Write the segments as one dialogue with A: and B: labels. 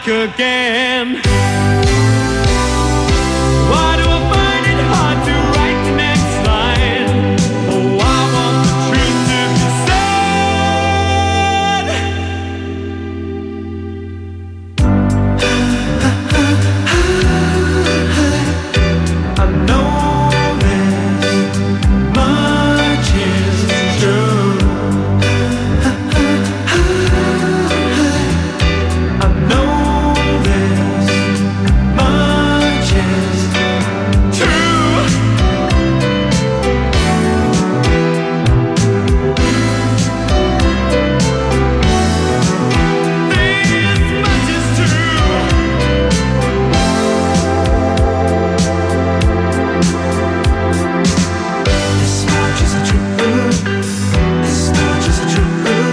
A: back again. Why do I find it hard to write the next line? Oh, I want the truth to be said. I know this much is true. I know this much is true. This much is true. This much is true. This much is true.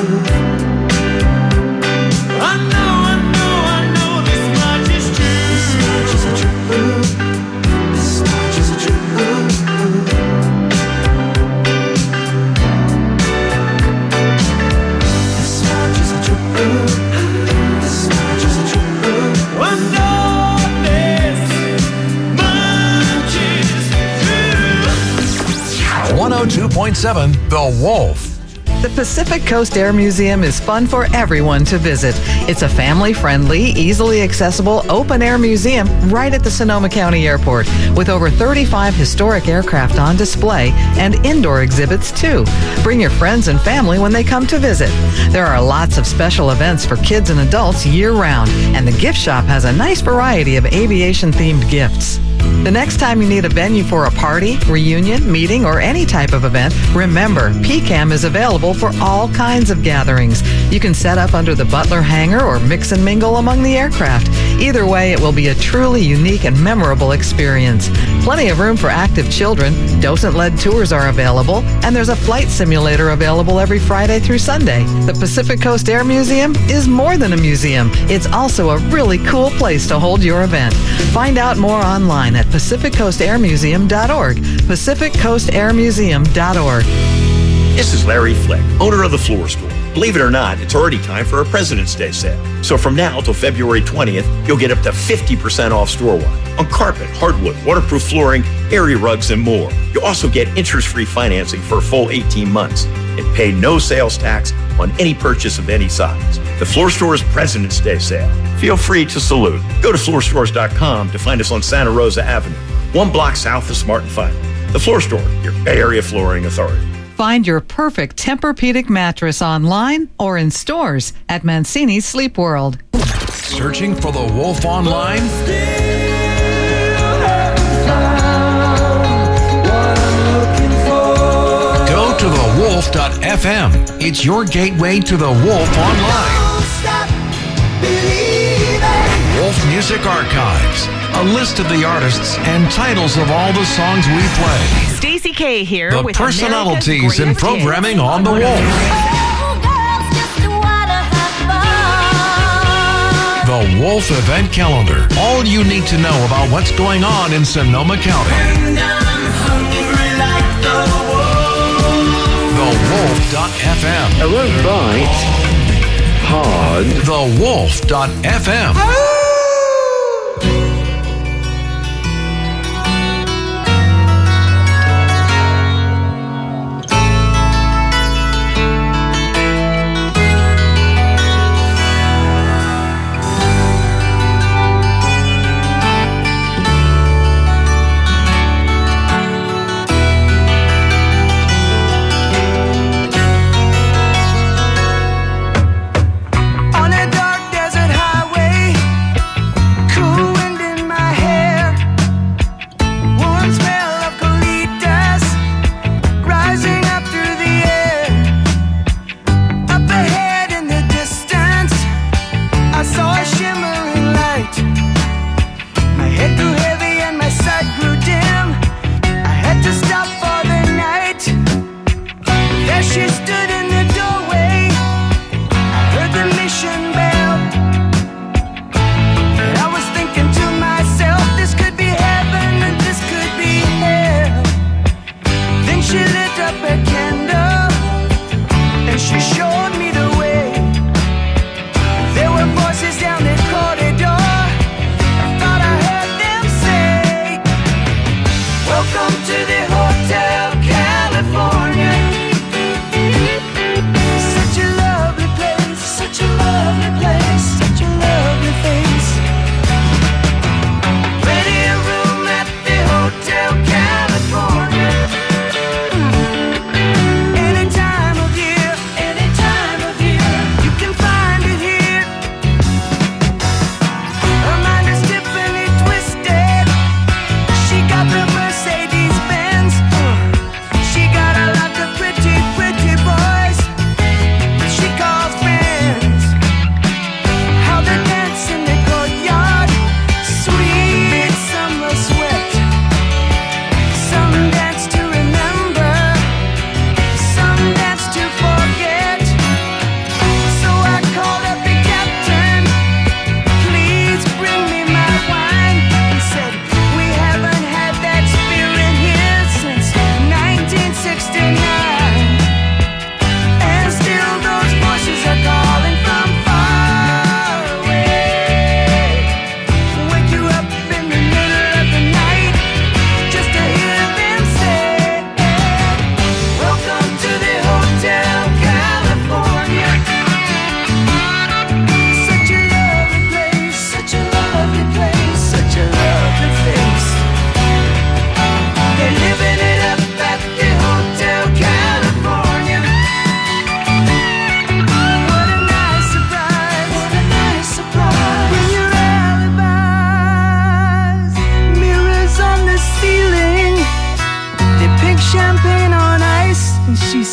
A: I know this much is true. This much is true. This much is true. This much is true. This much is true. I know this much is true.
B: 102.7 The Wolf.
C: The Pacific Coast Air Museum is fun for everyone to visit. It's a family-friendly, easily accessible, open-air museum right at the Sonoma County Airport with over 35 historic aircraft on display and indoor exhibits too. Bring your friends and family when they come to visit. There are lots of special events for kids and adults year-round, and the gift shop has a nice variety of aviation-themed gifts. The next time you need a venue for a party, reunion, meeting, or any type of event, remember, PCAM is available for all kinds of gatherings. You can set up under the Butler hangar or mix and mingle among the aircraft. Either way, it will be a truly unique and memorable experience. Plenty of room for active children, docent-led tours are available, and there's a flight simulator available every Friday through Sunday. The Pacific Coast Air Museum is more than a museum. It's also a really cool place to hold your event. Find out more online at PacificCoastAirMuseum.org. PacificCoastAirMuseum.org.
D: This is Larry Flick, owner of the Floor Store. Believe it or not, it's already time for a President's Day sale. So from now till February 20th, you'll get up to 50% off store-wide on carpet, hardwood, waterproof flooring, area rugs, and more. You'll also get interest-free financing for a full 18 months and pay no sales tax on any purchase of any size. The Floor Store's President's Day sale. Feel free to salute. Go to floorstores.com to find us on Santa Rosa Avenue, 1 block south of Smart and Final. The Floor Store, your Bay Area flooring authority.
C: Find your perfect Tempur-Pedic mattress online or in stores at Mancini's Sleep World.
B: Searching for The Wolf online? Go to thewolf.fm. It's your gateway to The Wolf online. Wolf Music Archives. A list of the artists and titles of all the songs we play.
E: Stacey K here
B: The
E: with
B: personalities and
E: America's Greatest
B: programming
E: Hits.
B: on The Wolf. The Wolf Event Calendar. All you need to know about what's going on in Sonoma County. TheWolf.fm.
F: I won't bite hard.
B: TheWolf.fm.
A: On a dark desert highway,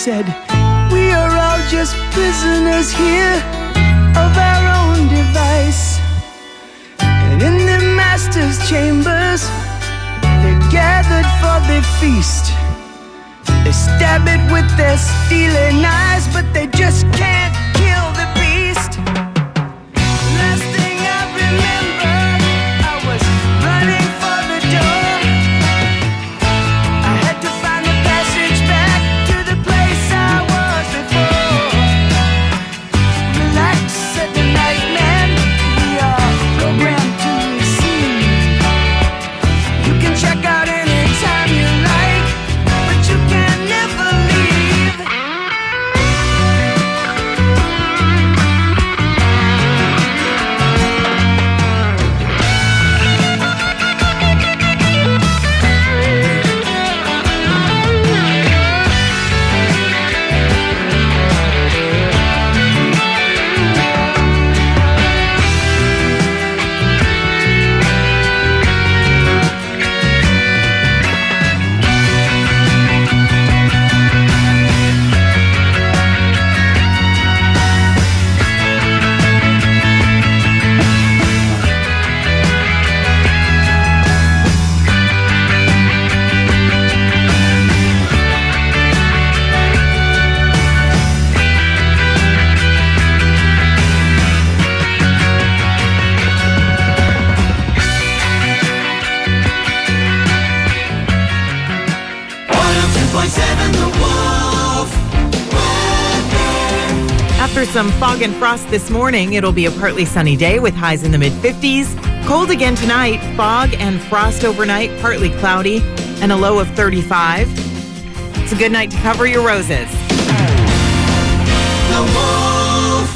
A: said, we are all just prisoners here of our own device. And in the master's chambers, they're gathered for the feast. They stab it with their steely knives, but they just can't kill the beast. Last thing I remember, I was running for the door. I had to find the passage back to the place I was before. Relax, said the night man, we are programmed to receive. You can check out anytime you like, but you can never leave.
E: After some fog and frost this morning, it'll be a partly sunny day with highs in the mid-50s. Cold again tonight, fog and frost overnight, partly cloudy, and a low of 35. It's a good night to cover your roses.
A: The Wolf.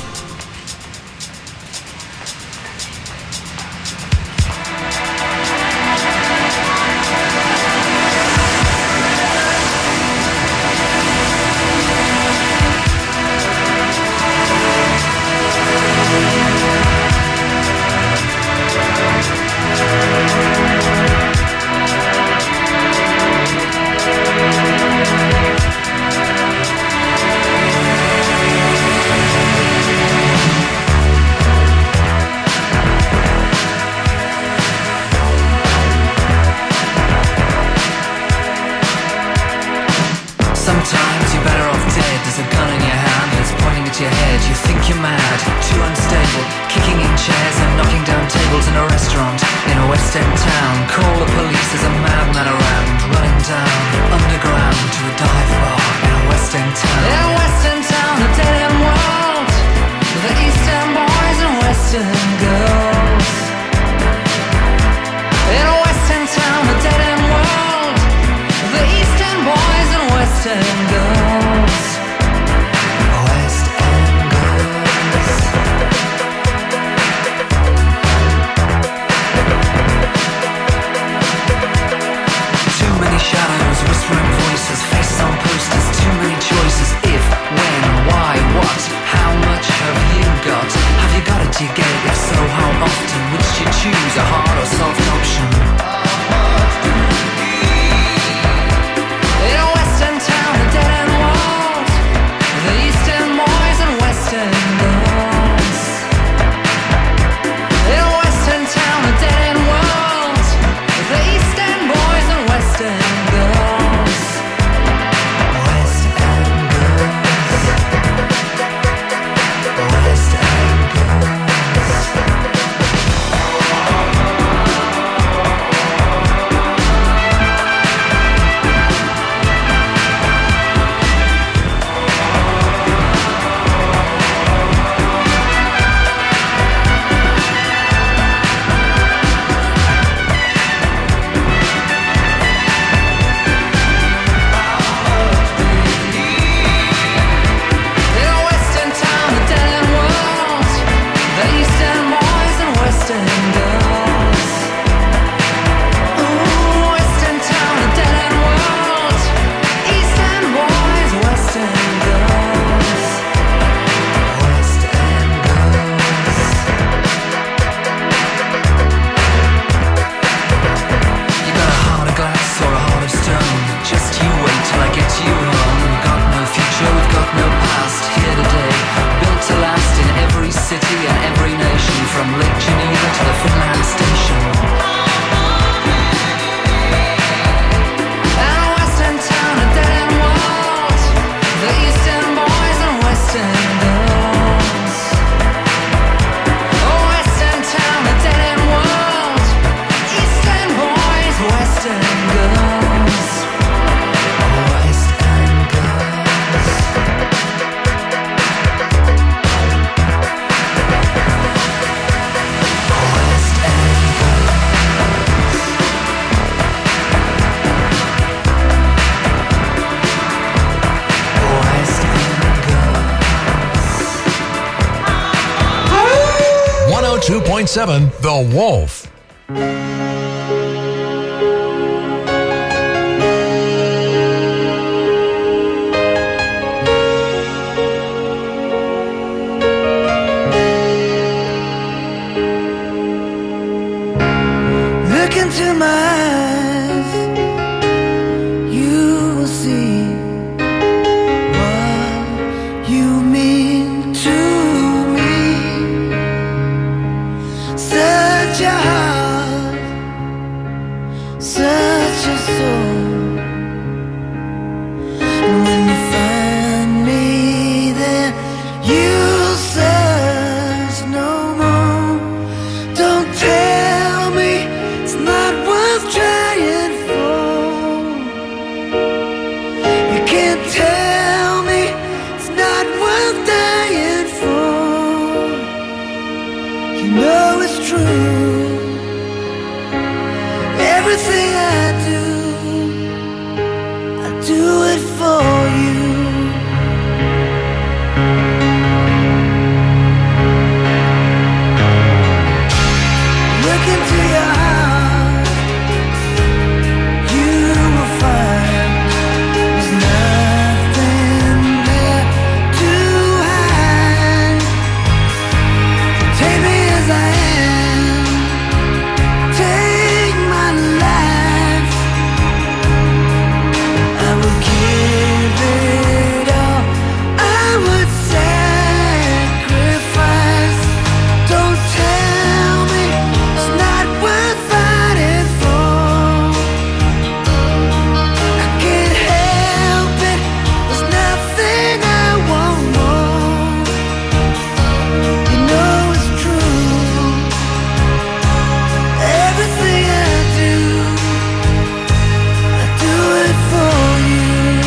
G: Sometimes you're better off dead. There's a gun in your hand, it's pointing at your head. You think you're mad, too unstable, kicking in chairs and knocking down tables in a restaurant in a West End town. Call the police, there's a madman around, running down underground to a dive bar in a West End town. In a West End town, a dead end world, the East End boys and Western girls. In a West End town, a dead end world, the East End boys and Western girls. West End girls. Too many shadows, whispering voices, faces on posters, too many choices. If, when, why, what, how much have you got? Have you got it, do you get it? If so, how often? Which do you choose, a hard or soft option? In a Western town, a dead end world, the Eastern boys and Western girls. In a Western town, a dead end world, the Eastern boys and Western girls. West End girls. West End girls. to the Finland station. And Western town, a dead end world. The Eastern boys and Western girls. Oh, Western town, a dead end world. Eastern boys, Western girls. West End girls. West End girls. West End girls.
B: 102.7 The Wolf.
A: Look into my eyes, you will see what you mean to me. Such a heart, such a soul. And when you find me there, you'll search no more. Don't tell me it's not worth trying for. You can't tell me it's not worth dying for. You know it's true. Everything I do it for you. Look into your heart, you will find there's nothing there to hide. Take me as I am, take my life. I will give it all, I would sacrifice. Don't tell me it's not worth fighting for. I can't help it, there's nothing I want more. You know it's true. Everything I do it for you.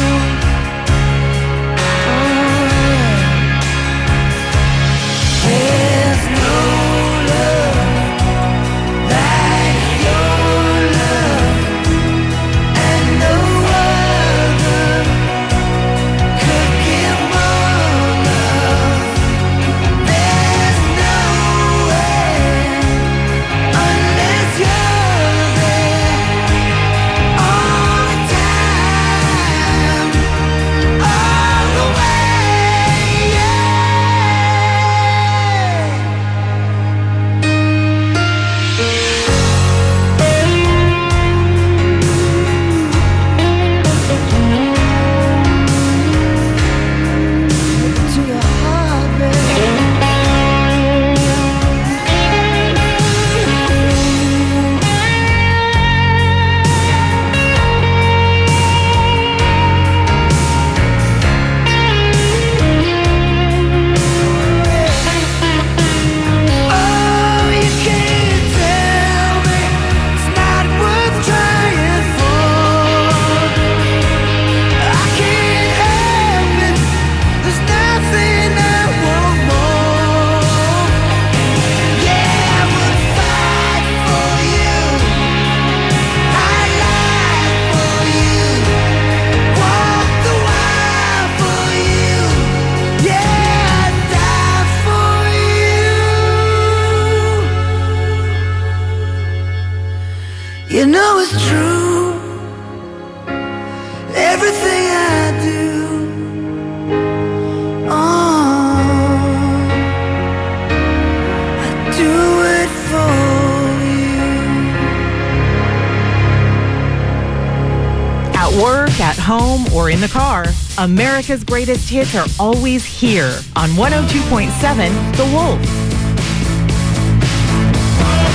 A: There's no love like your love, and no other could give more love. There's no way unless you're there all the time, all the way, yeah. To your heart, baby. Oh, you can't tell me it's not worth trying for. I can't help it, there's nothing I want more. Yeah, I would fight for you, I'd lie for you, walk the wire for you. Yeah, I'd die for you. You know it's true. Everything I do, I do it for you.
E: At work, at home, or in the car, America's greatest hits are always here on 102.7 The Wolf.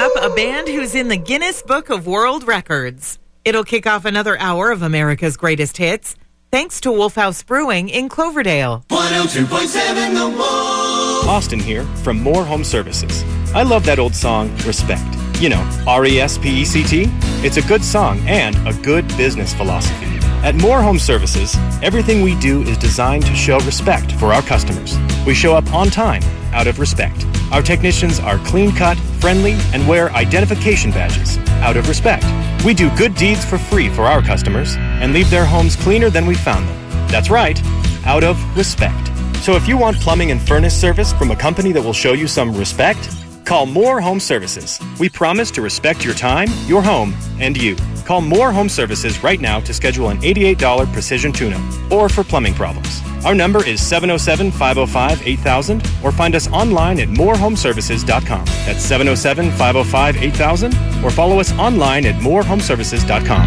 E: up, a band who's in the Guinness Book of World Records. It'll kick off another hour of America's greatest hits, thanks to Wolf House Brewing in Cloverdale.
H: 102.7 The Wolf.
I: Austin here from More Home Services. I love that old song, Respect. You know, R-E-S-P-E-C-T. It's a good song and a good business philosophy. At More Home Services, everything we do is designed to show respect for our customers. We show up on time, out of respect. Our technicians are clean-cut, friendly, and wear identification badges, out of respect. We do good deeds for free for our customers and leave their homes cleaner than we found them. That's right, out of respect. So if you want plumbing and furnace service from a company that will show you some respect, call More Home Services. We promise to respect your time, your home, and you. Call More Home Services right now to schedule an $88 precision tune-up or for plumbing problems. Our number is 707-505-8000 or find us online at morehomeservices.com. That's 707-505-8000 or follow us online at morehomeservices.com.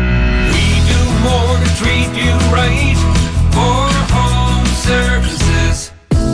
H: We do more to treat you right. More Home Services.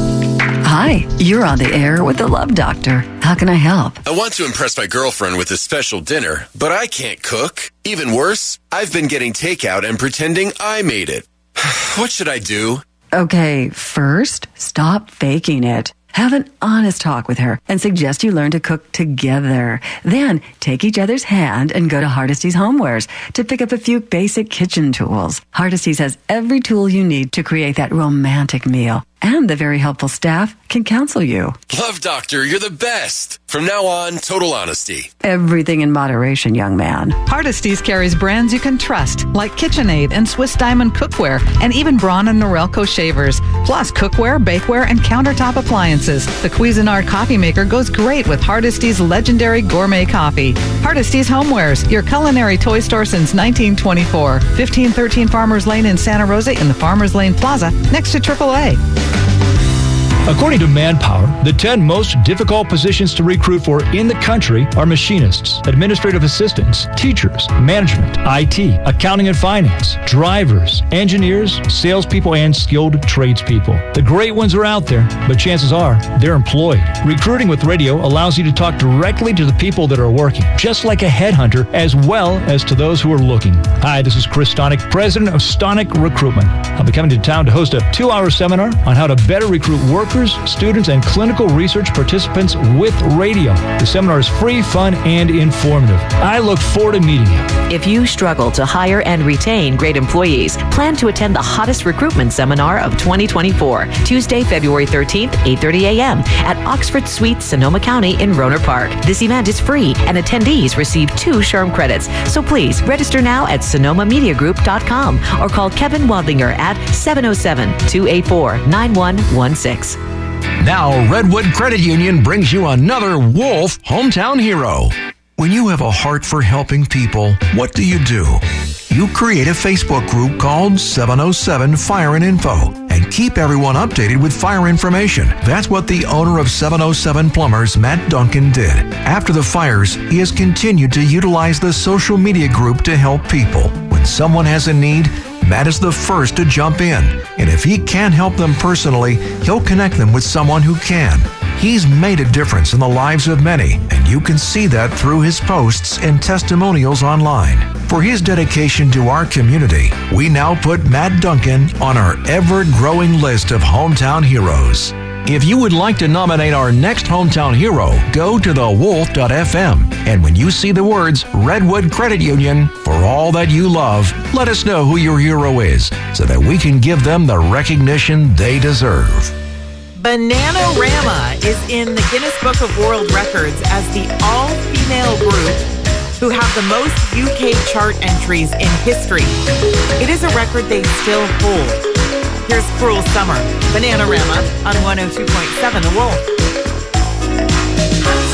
J: Hi, you're on the air with the Love Doctor. How can I help?
K: I want to impress my girlfriend with a special dinner, but I can't cook. Even worse, I've been getting takeout and pretending I made it. What should I do?
J: Okay, first, stop faking it. Have an honest talk with her and suggest you learn to cook together. Then, take each other's hand and go to Hardesty's Homewares to pick up a few basic kitchen tools. Hardesty's has every tool you need to create that romantic meal. And the very helpful staff can counsel you.
K: Love Doctor, you're the best. From now on, total honesty.
J: Everything in moderation, young man.
C: Hardesty's carries brands you can trust, like KitchenAid and Swiss Diamond Cookware, and even Braun and Norelco shavers. Plus cookware, bakeware, and countertop appliances. The Cuisinart coffee maker goes great with Hardesty's legendary gourmet coffee. Hardesty's Homewares, your culinary toy store since 1924. 1513 Farmers Lane in Santa Rosa in the Farmers Lane Plaza, next to AAA.
L: According to Manpower, the 10 most difficult positions to recruit for in the country are machinists, administrative assistants, teachers, management, IT, accounting and finance, drivers, engineers, salespeople, and skilled tradespeople. The great ones are out there, but chances are they're employed. Recruiting with radio allows you to talk directly to the people that are working, just like a headhunter, as well as to those who are looking. Hi, this is Chris Stonick, president of Stonick Recruitment. I'll be coming to town to host a 2-hour seminar on how to better recruit workers, students, and clinical research participants with radio. The seminar is free, fun, and informative. I look forward to meeting you.
M: If you struggle to hire and retain great employees, plan to attend the hottest recruitment seminar of 2024, Tuesday, February 13th, 8:30 a.m. at Oxford Suites, Sonoma County in Rohnert Park. This event is free, and attendees receive 2 SHRM credits. So please register now at sonomamediagroup.com or call Kevin Wadlinger at 707-284-9116.
B: Now, Redwood Credit Union brings you another Wolf Hometown Hero. When you have a heart for helping people, what do? You create a Facebook group called 707 Fire and Info and keep everyone updated with fire information. That's what the owner of 707 Plumbers, Matt Duncan, did. After the fires, he has continued to utilize the social media group to help people. When someone has a need, Matt is the first to jump in, and if he can't help them personally, he'll connect them with someone who can. He's made a difference in the lives of many, and you can see that through his posts and testimonials online. For his dedication to our community, we now put Matt Duncan on our ever-growing list of hometown heroes. If you would like to nominate our next hometown hero, go to thewolf.fm. And when you see the words Redwood Credit Union, for all that you love, let us know who your hero is so that we can give them the recognition they deserve.
E: Bananarama is in the Guinness Book of World Records as the all-female group who have the most UK chart entries in history. It is a record they still hold. Here's Cruel Summer, Bananarama on 102.7 The Wolf.